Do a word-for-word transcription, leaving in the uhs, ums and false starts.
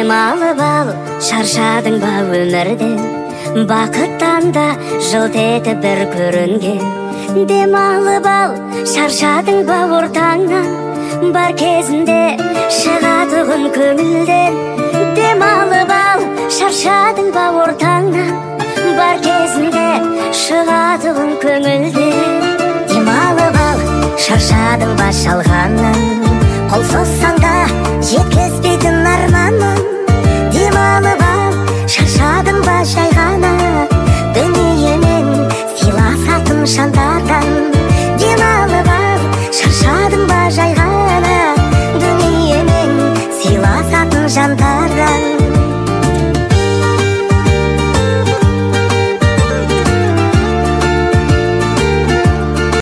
Демалып ал, шаршадың ба өмірден, бақыттан да жылт етіп бір көрінген. Демалып ал, шаршадың ба ортаңнан, бар кезінде шығатұғын көңілден. Демалып ал, шаршадың ба ортаңнан, бар кезінде шығатұғын көңілден. Демалып ал, шаршадың ба шалғаннан, қол созса